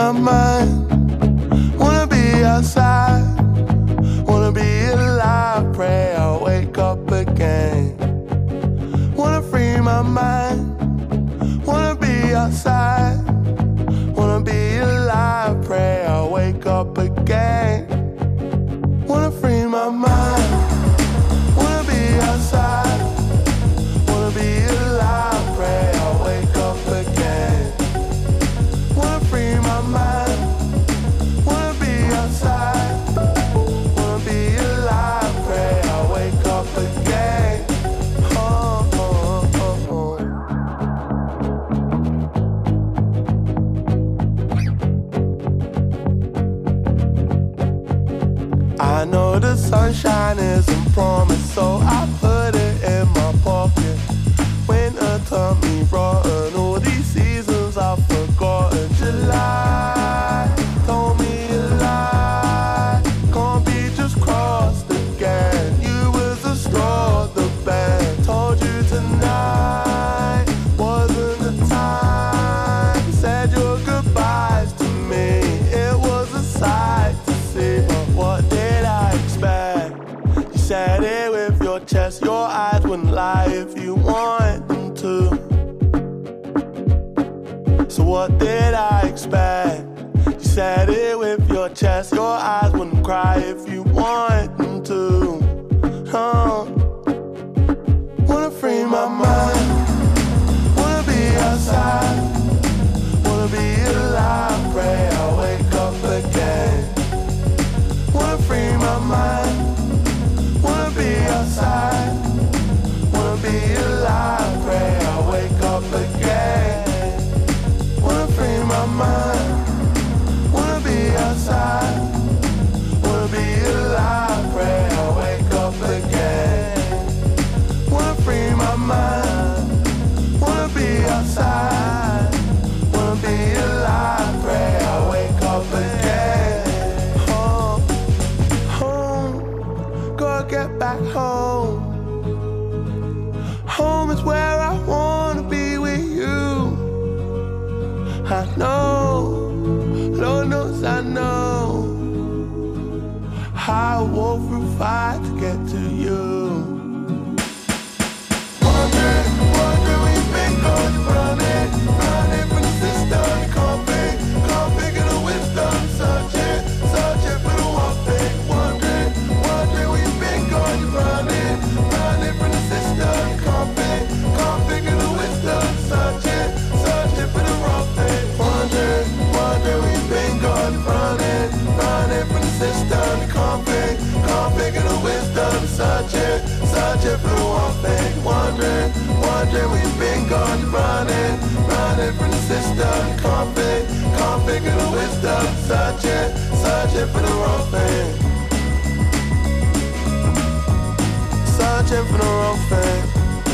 my mind. Wanna be outside, wanna be alive. Pray I'll wake up again. Wanna free my mind, wanna be outside, wanna be alive. Pray I'll wake up again. Wanna free my mind, wanna be outside, wanna be alive. Pray I'll wake up again. Wanna free my mind, wanna be outside, wanna be alive. Pray I'll wake up again. Oh, oh, oh, oh. I know the sunshine isn't promised, so I put it in my pocket. Winter turned me rotten, all these seasons I've forgotten. July told me a lie, can't be just crossed again. You was the straw the band told you tonight wasn't the time. You said your goodbyes to me, it was a sight to see. But what did I expect? You said it with your chest, your eyes wouldn't lie if you want them to. So what did I expect? You said it with your chest, your eyes wouldn't cry if you want them to. Wanna free my mind, wanna be outside, wanna be alive. Pray I'll wake up again. Wanna free my mind, wanna be outside, wanna be alive. Pray I'll wake up again. Wanna free my mind, wanna be outside, wanna be alive. Pray I'll wake up again. Wanna free my mind, wanna be outside, wanna be alive. Pray I'll wake up again. Home, home, gotta get back home. Home is where I wanna be with you. I know, Lord knows I know, how I walk through fire to get to you. Wondering, wondering where you've been, going running, running from the system. Can't figure the wisdom, searching, searching for the one thing. Wondering, wondering where you've been, going running, running from the system. Can't figure the wisdom, searching, searching for the wrong thing. Wondering, wondering where you've been, going running, running from the system. Can't figure the wisdom, searching, searching for the one thing. Wondering, wondering where you've been, going running, running from the system. Can't figure the wisdom, searching, searching for the wrong thing. Searching for the wrong thing.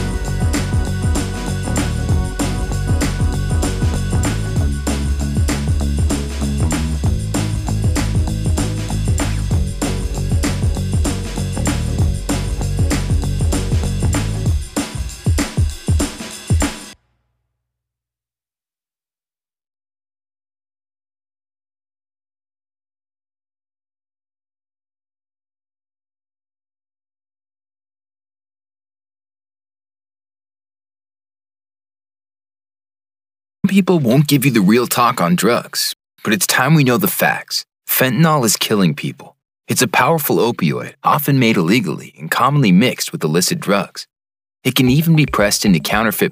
People won't give you the real talk on drugs, but it's time we know the facts. Fentanyl is killing people. It's a powerful opioid, often made illegally and commonly mixed with illicit drugs. It can even be pressed into counterfeit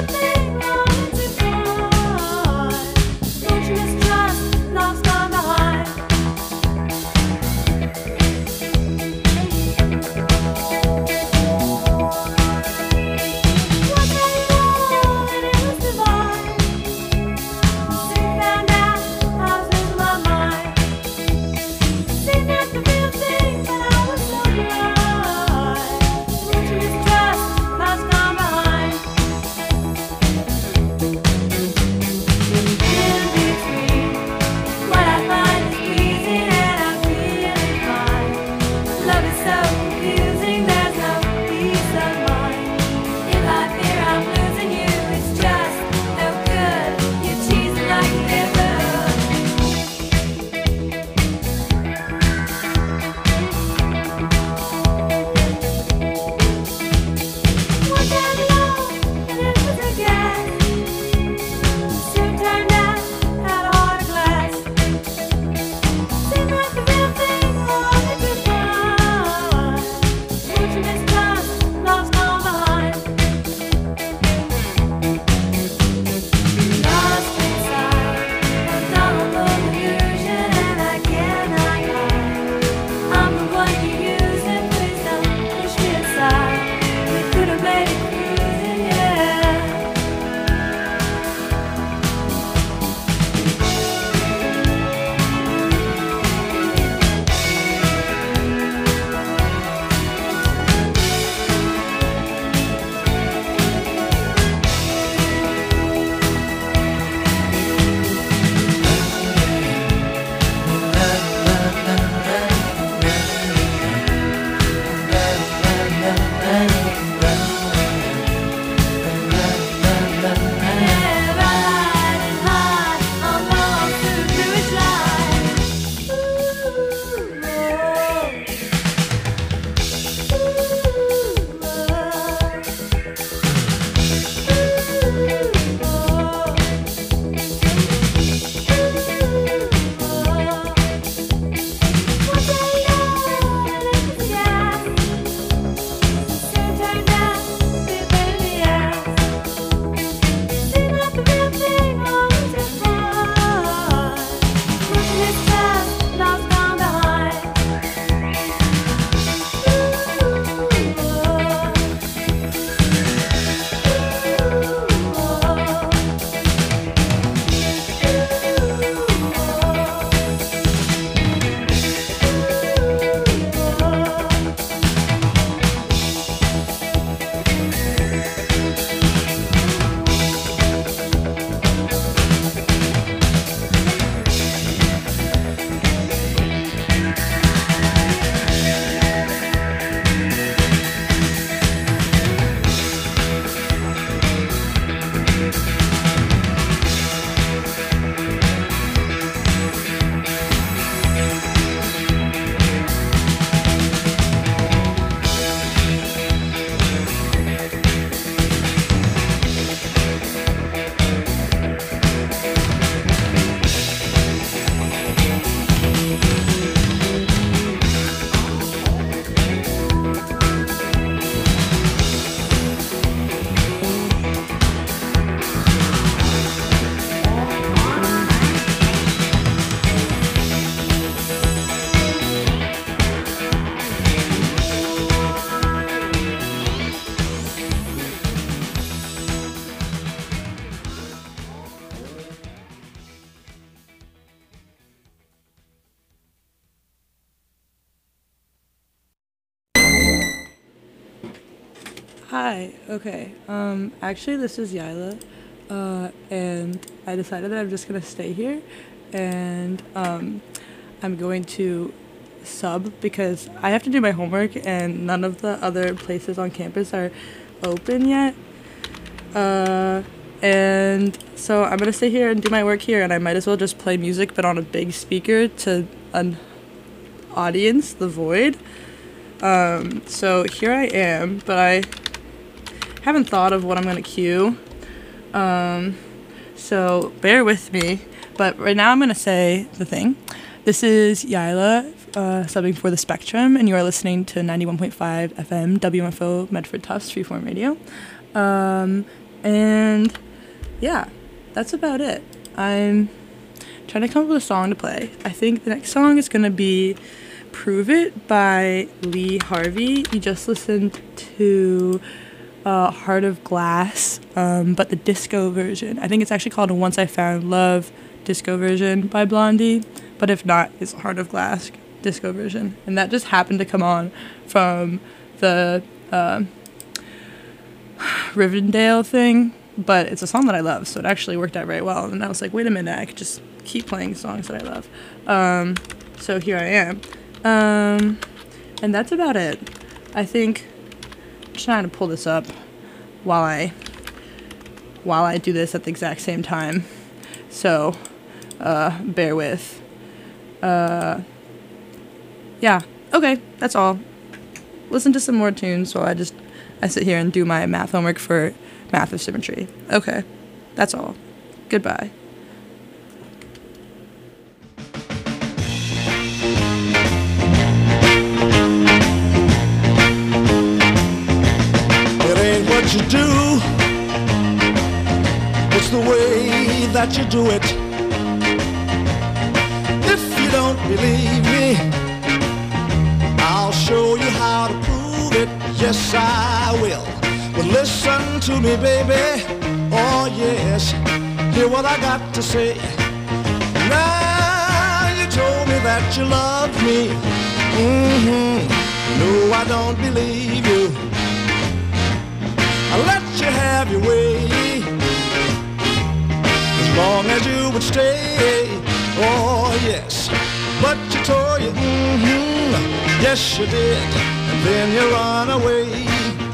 Don't you mistrust, love's gone behind. Hi. Okay. Actually, this is Yila, and I decided that I'm just gonna stay here, and I'm going to sub because I have to do my homework, and none of the other places on campus are open yet. And so I'm gonna stay here and do my work here, and I might as well just play music, but on a big speaker to an audience, the void. So here I am, but I haven't thought of what I'm gonna cue. So bear with me. But right now I'm gonna say the thing. This is Yila, subbing for The Spectrum, and you are listening to 91.5 FM WMFO Medford Tufts Freeform Radio. And yeah, that's about it. I'm trying to come up with a song to play. I think the next song is gonna be Prove It by Lee Harvey. You just listened to Heart of Glass, but the disco version. I think it's actually called Once I Found Love disco version by Blondie, but if not, it's Heart of Glass disco version. And that just happened to come on from the Rivendell thing, but it's a song that I love, so it actually worked out very well. And I was like, wait a minute, I could just keep playing songs that I love. So here I am. And that's about it. I think I'm trying to pull this up while I do this at the exact same time. So, bear with. Yeah, okay, that's all. Listen to some more tunes while I sit here and do my math homework for Math of Symmetry. Okay, that's all. Goodbye. It ain't what you do, it's the way that you do it. If you don't believe me, I'll show you how to prove it. Yes, I will. Well, listen to me, baby. Oh, yes. Hear what I got to say. Now you told me that you loved me. No, I don't believe you. I'll let you have your way, as long as you would stay. Oh, yes. But you told you, yes, you did. And then you run away.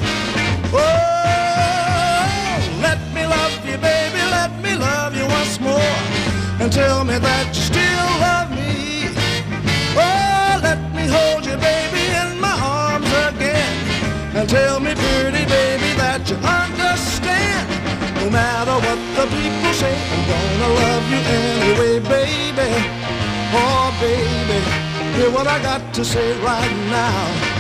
Oh, let me love you, baby, let me love you once more, and tell me that you still love me. Oh, let me hold you, baby, in my arms again, and tell me, pretty baby, that you understand. No matter what the people say, I'm gonna love you anyway, baby. Oh, baby, hear what I got to say right now.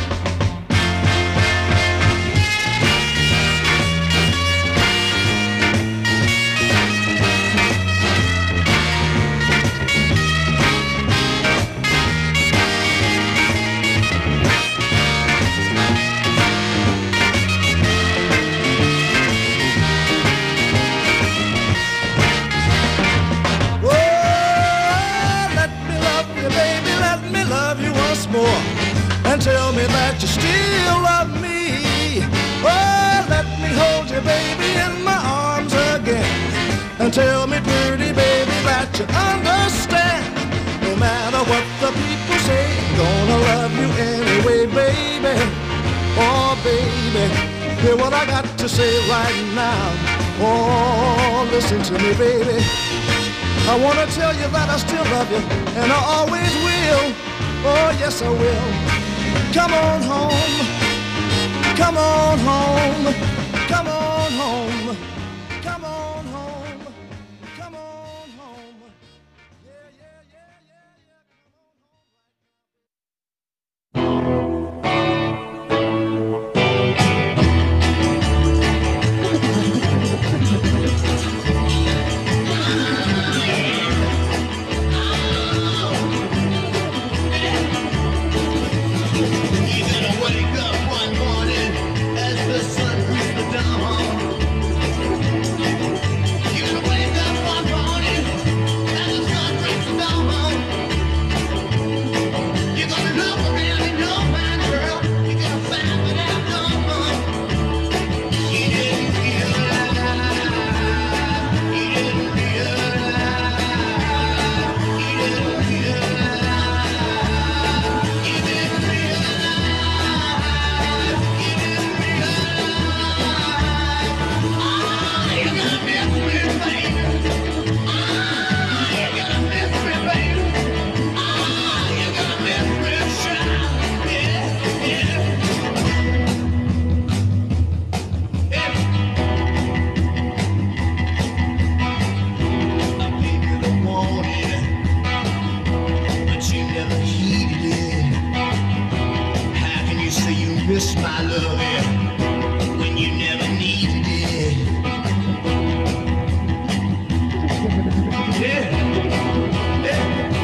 More and tell me that you still love me. Oh, let me hold you, baby, in my arms again, and tell me, pretty baby, that you understand. No matter what the people say, I'm gonna love you anyway, baby. Oh, baby, hear what I got to say right now. Oh, listen to me, baby. I wanna tell you that I still love you, and I always will. Oh, yes, I will. Come on home. Come on home. Come on home. Come on home. Come on home. Yeah, yeah, yeah, yeah, my love, yeah, when you never needed it. Yeah, yeah.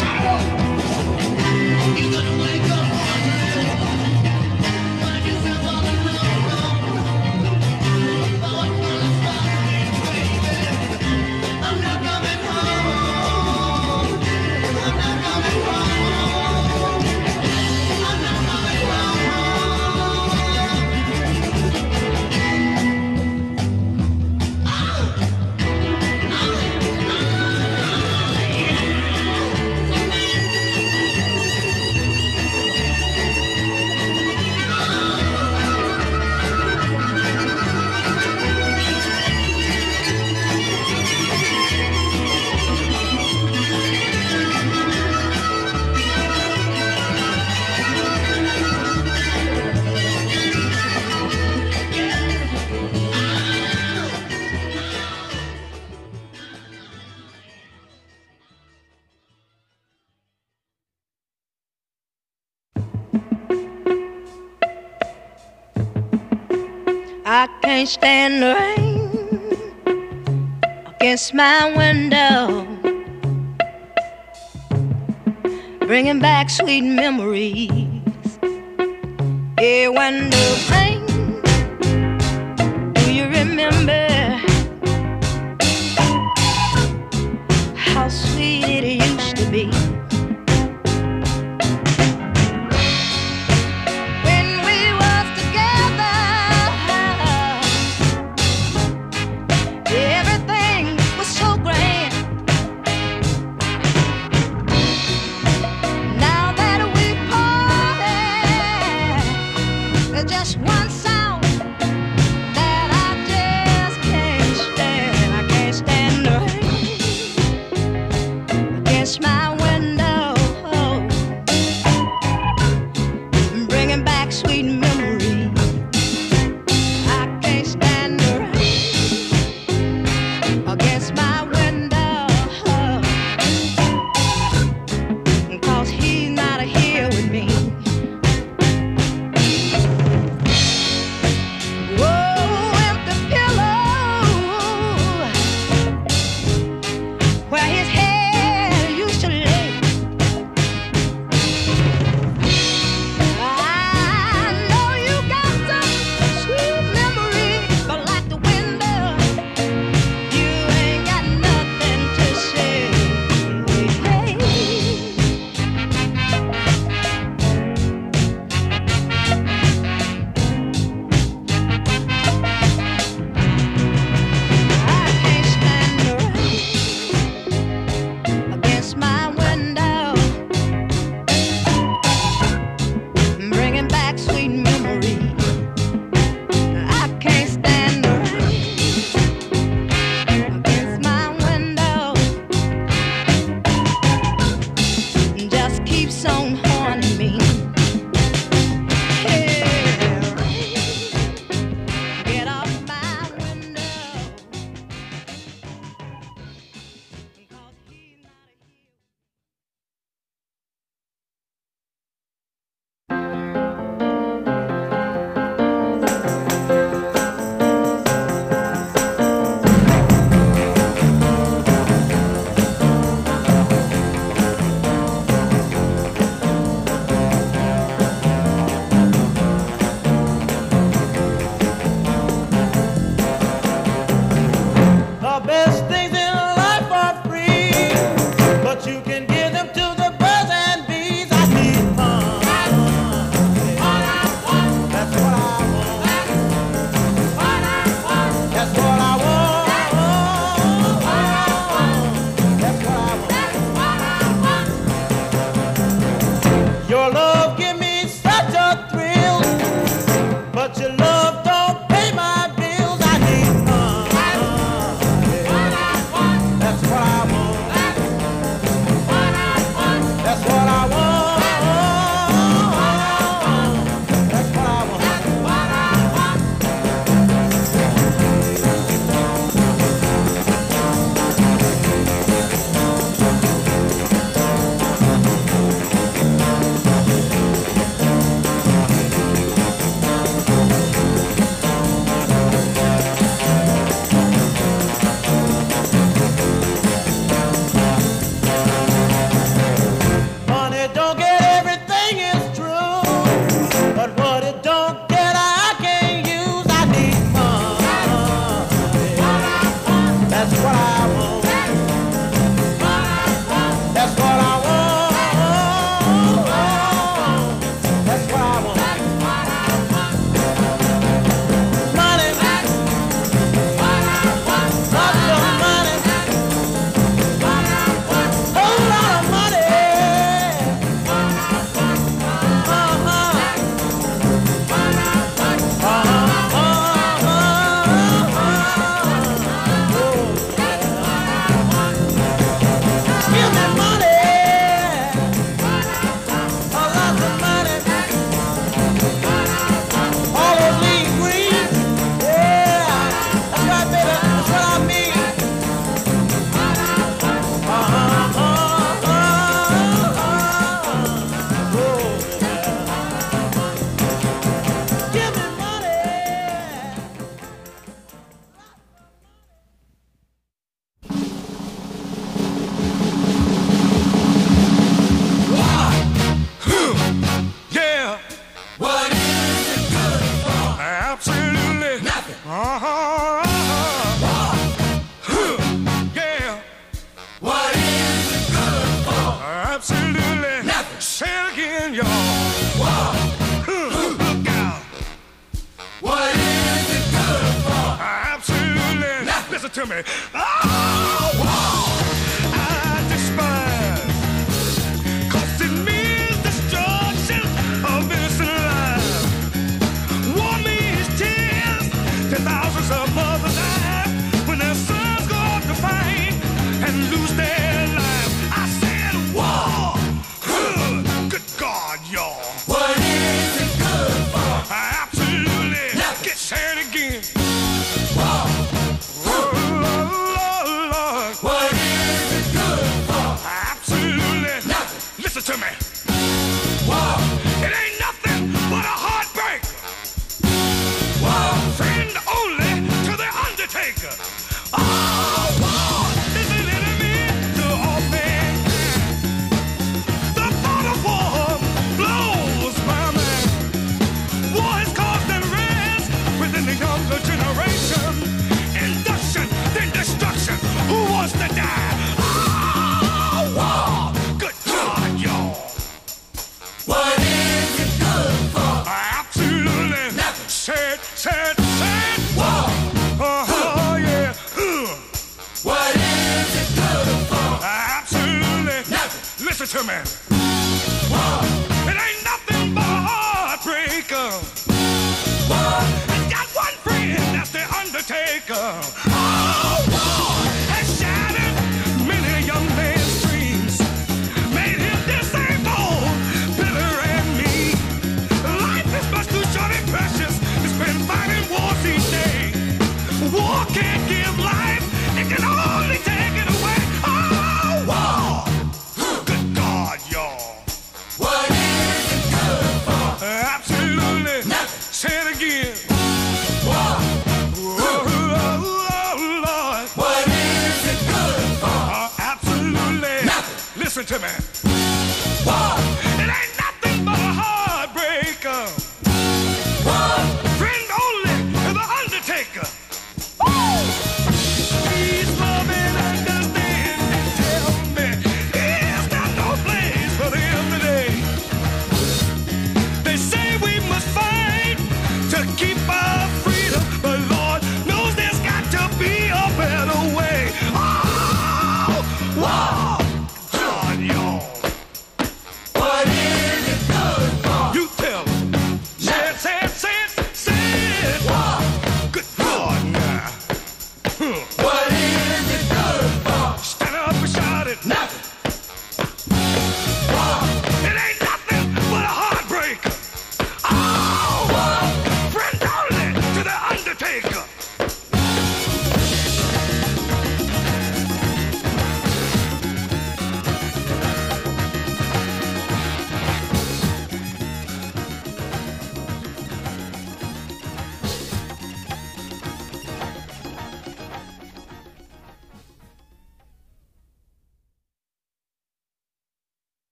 You're gonna wake up wondering, find yourself all alone. Oh, what's gonna stop me, baby? I'm not coming home. I'm not coming home. I'm not coming home. I can't stand the rain against my window, bringing back sweet memories. Yeah, when the rain, do you remember how sweet it used to be? Just one sound that I just can't stand. I can't stand the rain against my window, bringing back sweet memories. I can't stand the rain against my window, 'cause he's not here with me. listen to me. Oh, I despise, 'cause it means destruction of innocent lives. War means tears to thousands of mothers die when their sons go off to fight and lose their lives. I said war. Good God, y'all. What is it good for? Absolutely. Get said again. War. Oh, Lord. What is it good for? Absolutely. Nothing. Listen to me. War. It ain't nothing but a heartbreak. War. Friend only to the undertaker. Oh, war is an enemy to all mankind. The thought of war blows my mind. War has caused unrest within the younger generation. Induction, then destruction. Who wants to die? Oh, war. Good God, y'all. What is it good for? Absolutely. Nothing. Said. War. Oh, yeah. What is it good for? Absolutely. Nothing. Listen to me. War. It ain't nothing but a heartbreaker. War. It's got one friend, that's the undertaker. Oh, war has shattered many a young man's dreams, made him disabled, bitter and mean. Life is much too short and precious to spend fighting wars each day. War can't give life, it can only take it away. Oh, war. Good God, y'all. What is it good for? Absolutely. Nothing. Say it again. War. Oh, Lord. What is it good for? Absolutely. Nothing. Listen to me. War. It ain't nothing but a heartbreaker. War. Friend only to the undertaker. Woo! Please love and understand and tell me, is there no place for them today? They say we must fight to keep our freedom, but Lord knows there's got to be a better way. Oh, wow, God, y'all.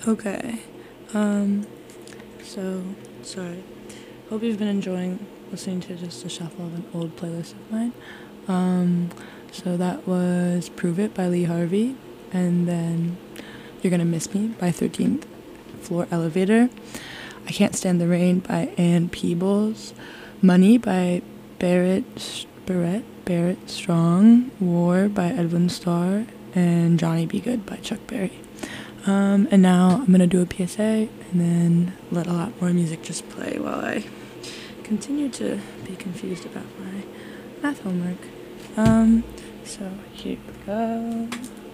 Okay. So, sorry. Hope you've been enjoying listening to just a shuffle of an old playlist of mine. So that was Prove It by Lee Harvey, and then You're Gonna Miss Me by 13th Floor Elevator, I Can't Stand the Rain by Ann Peebles, Money by Barrett Strong, War by Edwin Starr, and Johnny Be Good by Chuck Berry. And now I'm gonna do a PSA and then let a lot more music just play while I continue to be confused about my math homework. So here we go.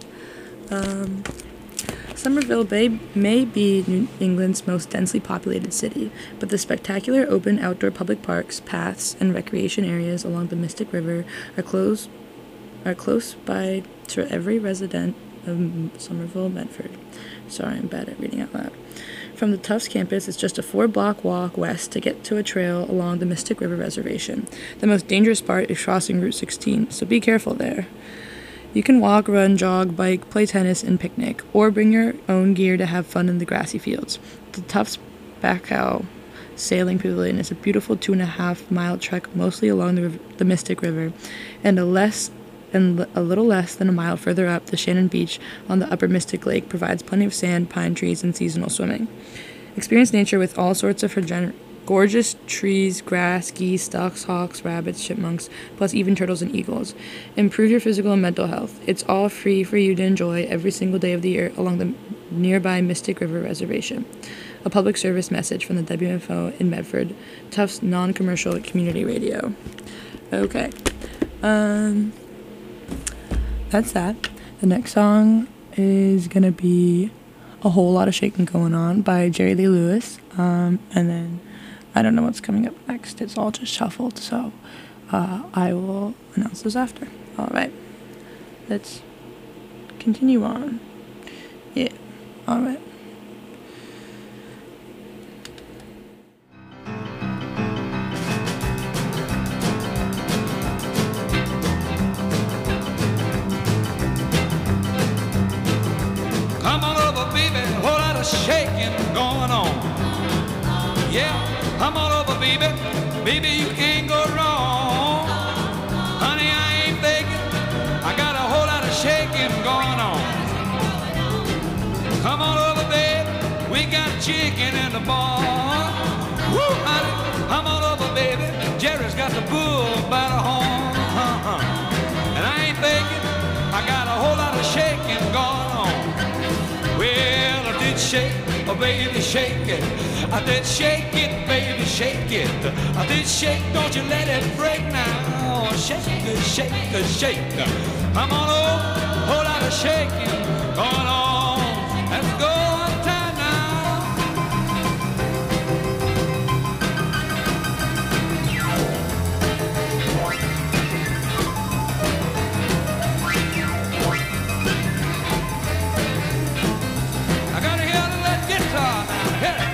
Somerville Bay may be New England's most densely populated city, but the spectacular open outdoor public parks, paths, and recreation areas along the Mystic River are close by to every resident of Somerville, Medford. Sorry, I'm bad at reading out loud. From the Tufts campus, it's just a 4-block walk west to get to a trail along the Mystic River Reservation. The most dangerous part is crossing Route 16, so be careful there. You can walk, run, jog, bike, play tennis, and picnic, or bring your own gear to have fun in the grassy fields. The Tufts Backhoe Sailing Pavilion is a beautiful 2.5-mile trek mostly along the Mystic River, and a little less than a mile further up, the Shannon Beach on the upper Mystic Lake provides plenty of sand, pine trees, and seasonal swimming. Experience nature with all sorts of gorgeous trees, grass, geese, ducks, hawks, rabbits, chipmunks, plus even turtles and eagles. Improve your physical and mental health. It's all free for you to enjoy every single day of the year along the nearby Mystic River Reservation. A public service message from the WFO in Medford, Tufts non-commercial community radio. Okay. That's that. The next song is gonna be A Whole Lot of Shaking Going On by Jerry Lee Lewis. And then I don't know what's coming up next. It's all just shuffled, so I will announce those after. All right. Let's continue on. Yeah. All right. Come on over, baby, a whole lot of shaking going on. Yeah, come on over, baby, baby, you can't go wrong. Honey, I ain't faking, I got a whole lot of shaking going on. Come on over, baby, we got chicken in the barn. Woo, honey, come on over, baby, Jerry's got the bull by the horn. And I ain't faking, I got a whole lot of shaking going on. Well, I did shake, oh baby, shake it. I did shake it, baby, shake it. I did shake, don't you let it break now. Shake it, shake it, shake it. Come on over, whole lot of shaking going on. Let's go one time now. I gotta hear that guitar now. Hit it.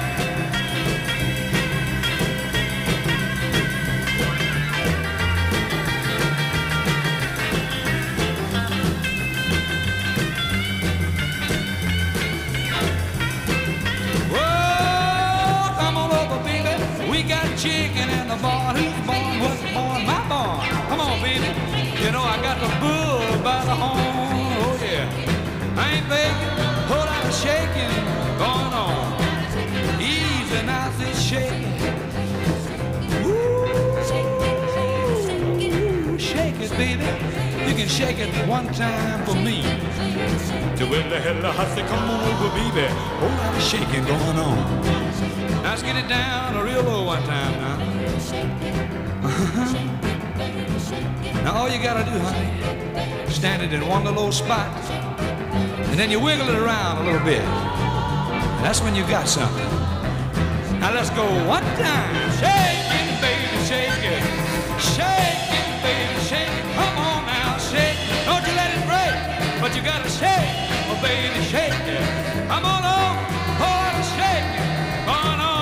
Whoa, come on over, baby. We got chicken in the barn. Who's born? What's born? My barn. Come on, baby. You know I got the bull by the horn. Oh yeah. I ain't faking. Whole lot of shaking going on. Easy now, this shaking. Ooh, shake it, baby. You can shake it one time for me. To where the hell I say, come on over, baby. Whole lot of shaking going on. Now let's get it down real low one time now. Now all you gotta do, honey, stand it in one little old spot, and then you wiggle it around a little bit. That's when you got something. Now let's go one time. Shake it, baby, shake it. Shake it, baby, shake it. Come on now, shake. Don't you let it break, but you gotta shake. Oh, baby, shake it. Come on over, oh, shake it. Going on.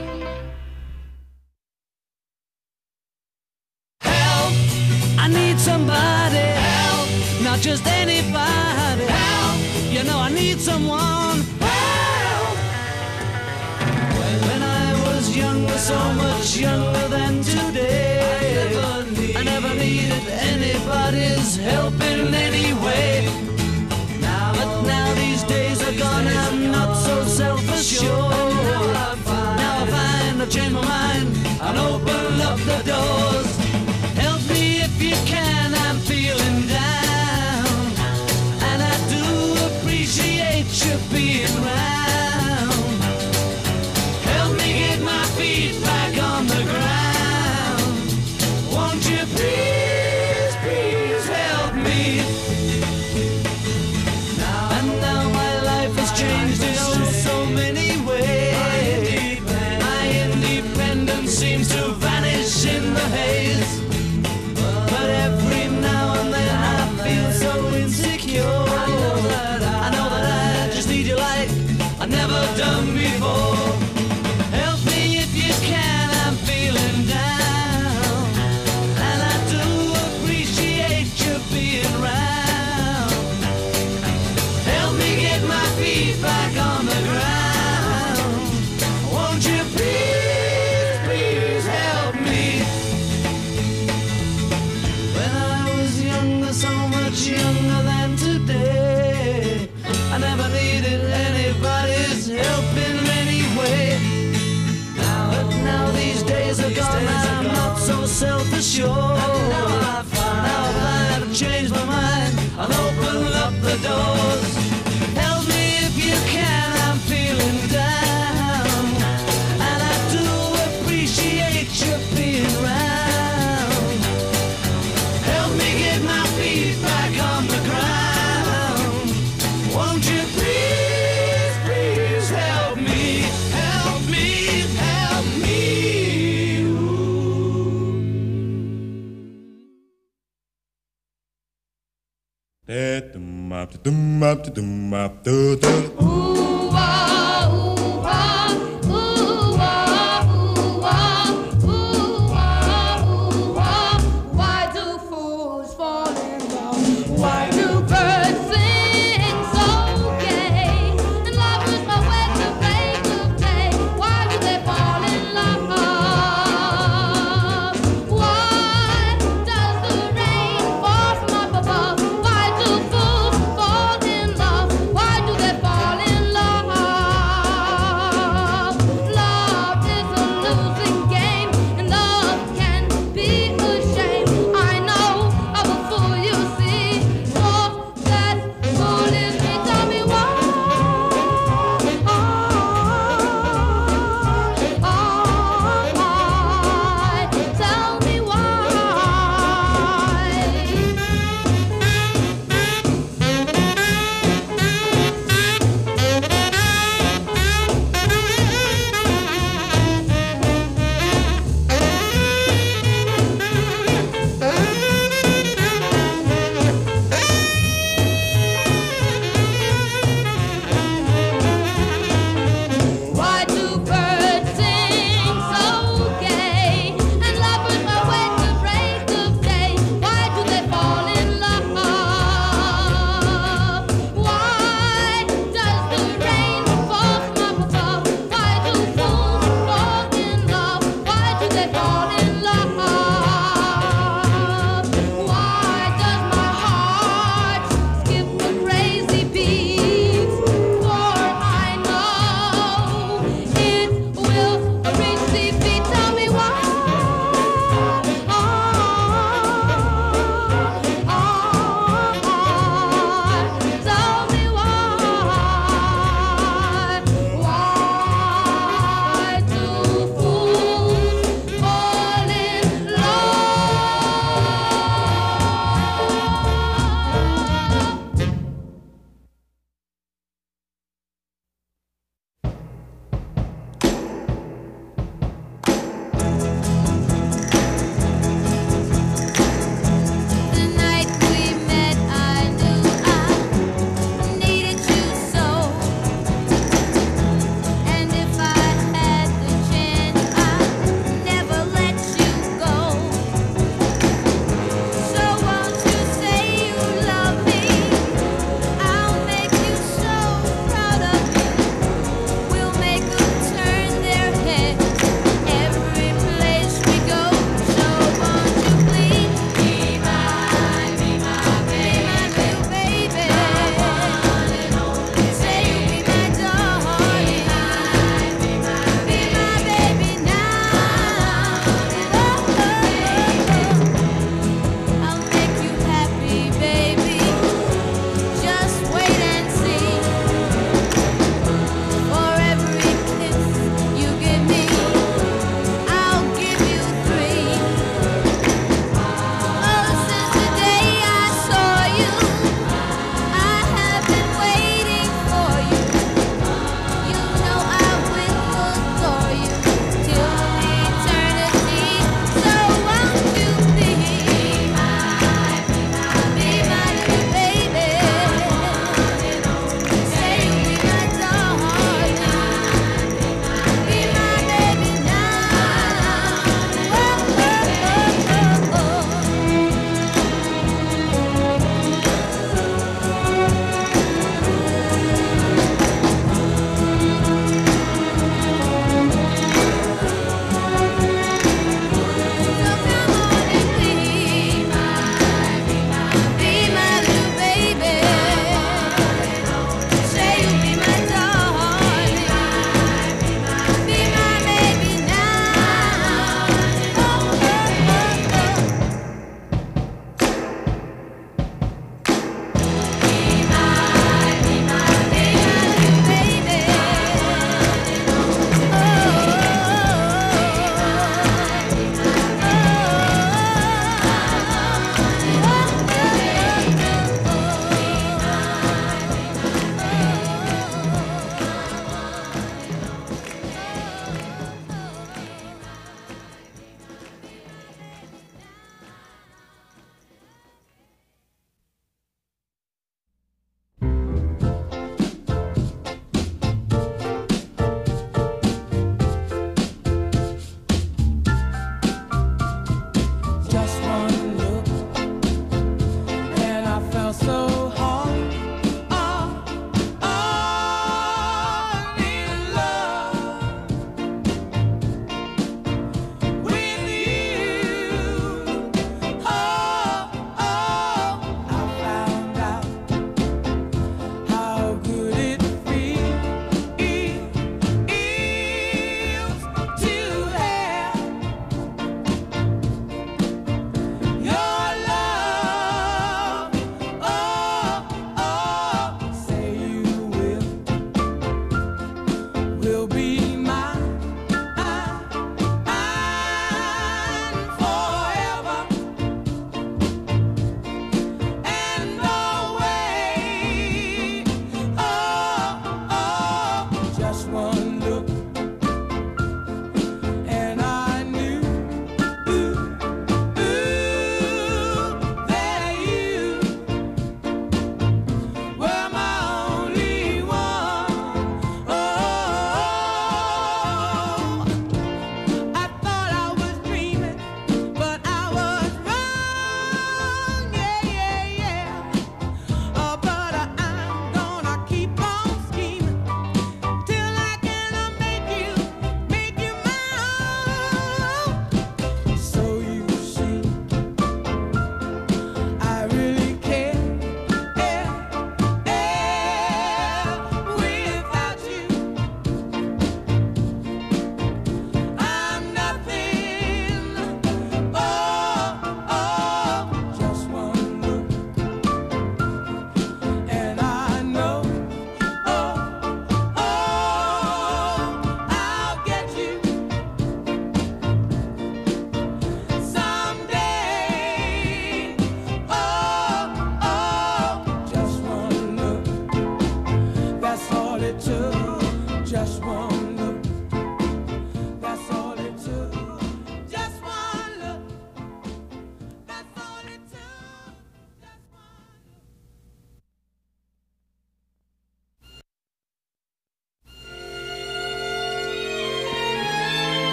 I need just anybody. Help! You know I need someone. Help! When I was younger, so much younger than today, I never needed anybody's help in any way. But now these days are gone, I'm not so self-assured. Now I find I've changed my mind and open up the doors. Help me if you can, I'm feeling down, and I do appreciate you being round. Help me get my feet back on the ground. Won't you please, please help me? And now my life has changed in oh so many ways. My independence seems to vanish in the haze. But every now and then I feel so insecure. I know that I just need you like I've never done before. Help me if you can, I'm feeling down, and I do appreciate you being round. Help me get my feet back on the ground. Won't you please, please help me? When I was younger, so much younger than today, I never needed anybody's help in any way. But now these days are gone, I'm not so self-assured. Now I find I've changed my mind and opened up the doors. Help me if you can, I'm feeling down, and I do appreciate you being round. Help me get my feet back on the ground. Won't you please, please help me? Help me, help me. Why do fools fall in love? Why do birds sing so gay? And lovers know where to break of day. Why do they fall in love? Why does the rain fall from up above? Why do fools fall in love? Why do they fall in love?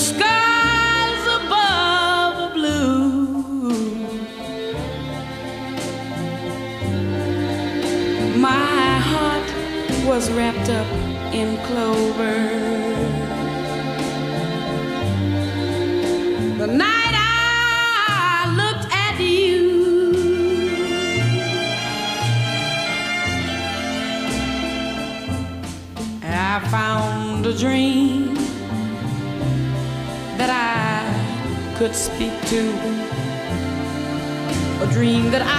skies above are blue. My heart was wrapped up in clover. The night I looked at you, I found a dream that I could speak to, a dream that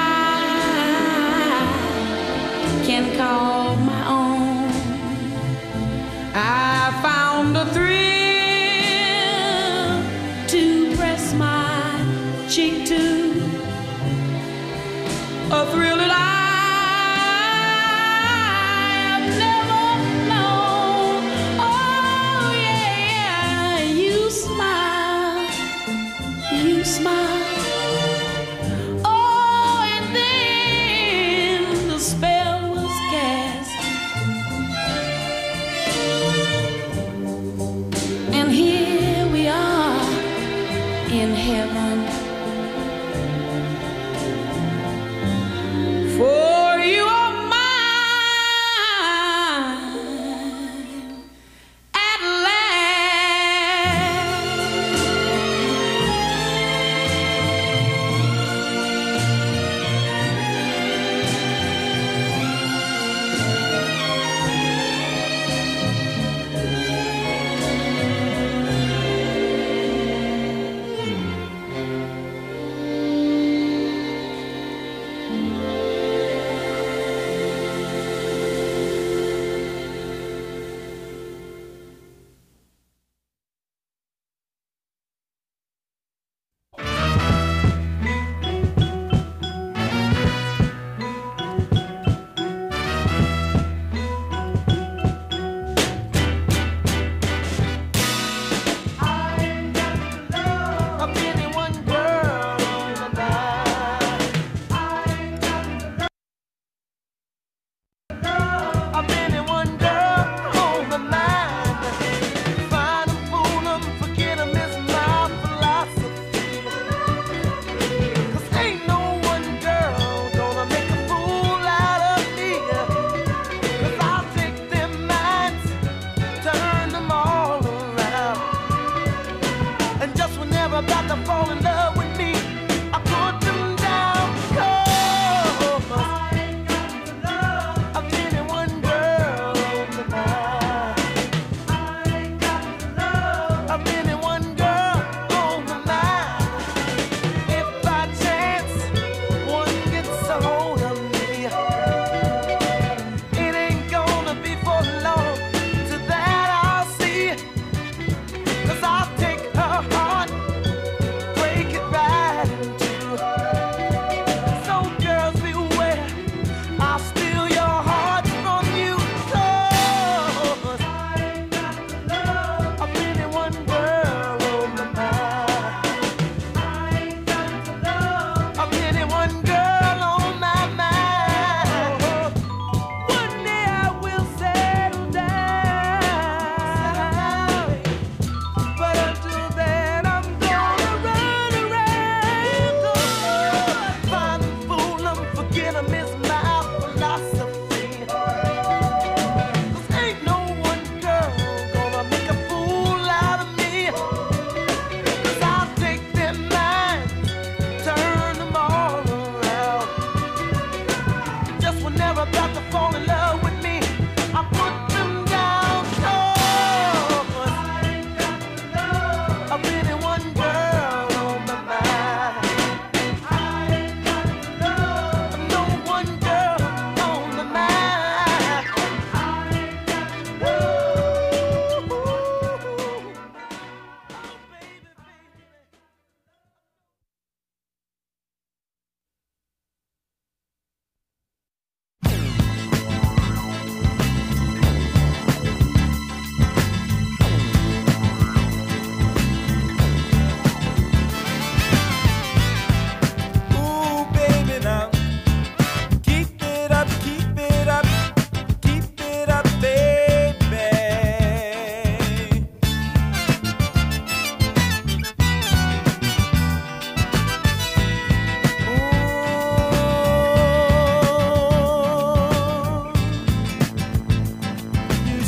I can call my own. I found a thrill to press my cheek to, a thrill that I have never known. Oh yeah, you smile, you smile. Oh, and then the spell was cast, and here we are in heaven. For you are mine at last.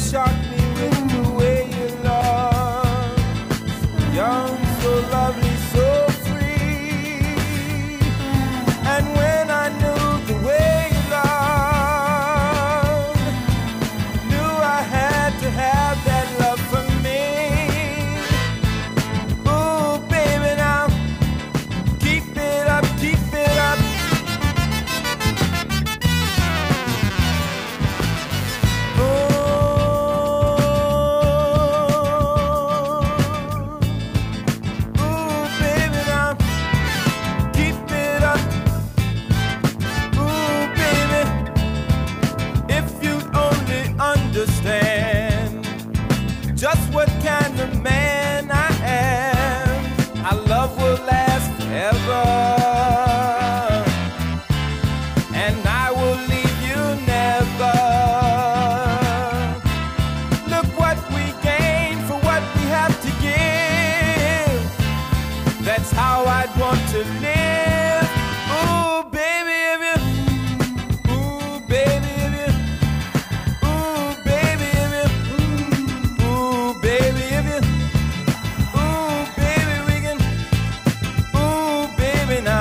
shock me with the way you love. Young, so lovely, so free. And when I knew the way you love, knew I had to have that love for me. Ooh, baby, now keep it up, keep it up. Understand just what kind of man I am. Our love will last forever, and I will leave you never. Look what we gain for what we have to give. That's how I'd want to live. Ooh, baby, if you, ooh, baby, if you. Baby, now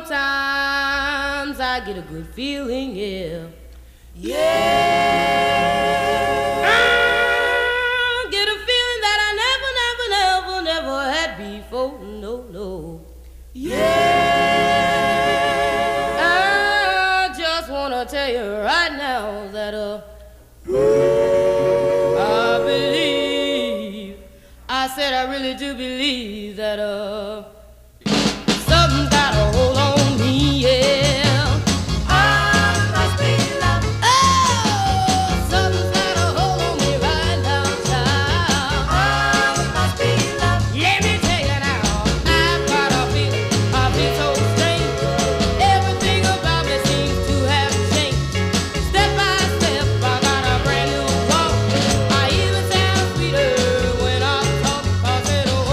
sometimes I get a good feeling, yeah. I get a feeling that I never had before, no. I just wanna tell you right now that I said I really do believe that something's got a hold on me, yeah. I must be loved. Oh, something's got a hold on me right now, child. I must be loved. Let me tell you now, I've got a feeling, I feel so strange. Everything about me seems to have changed. Step by step, I got a brand new walk. I even sound sweeter when I talk. I said, oh,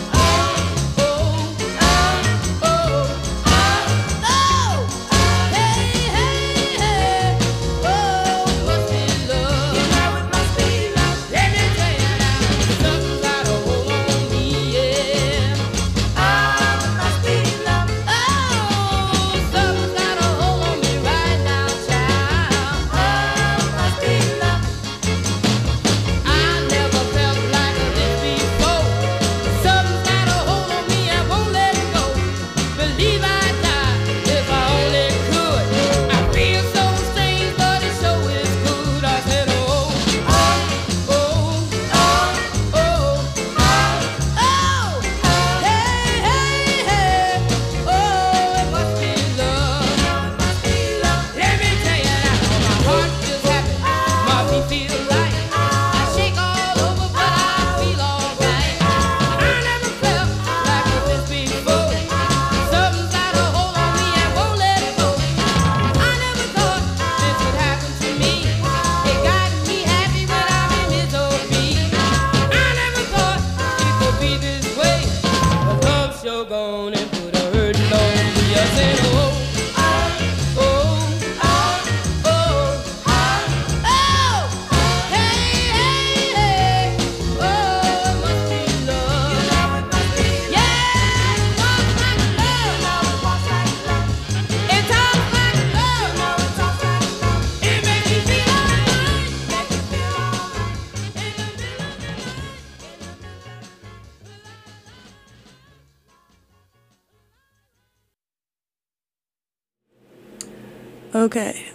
Okay,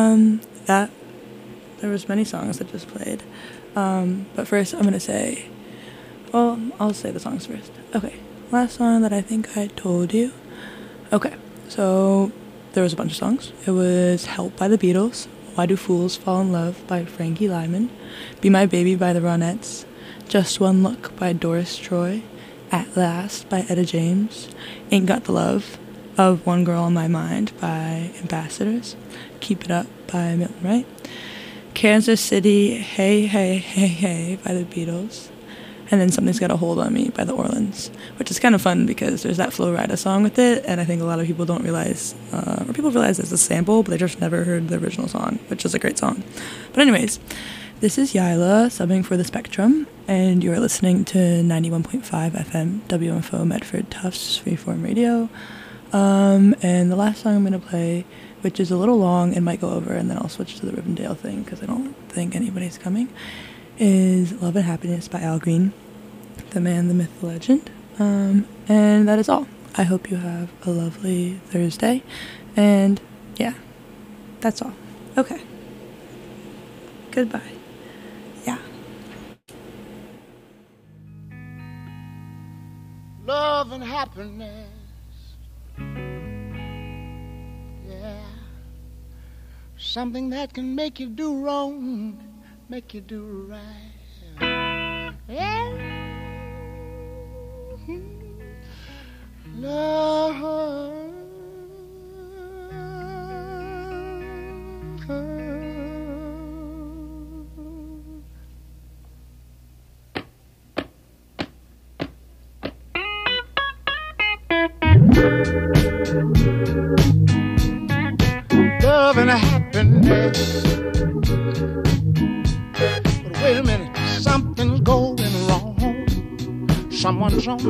there was many songs that just played, but first I'm gonna say, well, I'll say the songs first. Okay, last song that I think I told you. Okay, so there was a bunch of songs. It was Help by the Beatles, Why Do Fools Fall in Love by Frankie Lyman, Be My Baby by the Ronettes, Just One Look by Doris Troy, At Last by Etta James, Ain't Got the Love of One Girl on My Mind by Ambassadors, Keep It Up by Milton Wright, Kansas City, Hey Hey Hey Hey by the Beatles, and then Something's Got a Hold on Me by the Orleans, which is kind of fun because there's that Flo Rida song with it, and I think a lot of people don't realize, or people realize it's a sample, but they just never heard the original song, which is a great song. But anyways, this is Yila subbing for The Spectrum, and you are listening to 91.5 FM WMFO Medford Tufts Freeform Radio. And the last song I'm going to play, which is a little long and might go over, and then I'll switch to the Rivendell thing because I don't think anybody's coming, is Love and Happiness by Al Green, the man, the myth, the legend. And that is all. I hope you have a lovely Thursday, and yeah, that's all. Okay. Goodbye. Yeah. Love and happiness. Something that can make you do wrong, make you do right. Yeah. Love. Love and happiness. But wait a minute, something's going wrong. Someone's on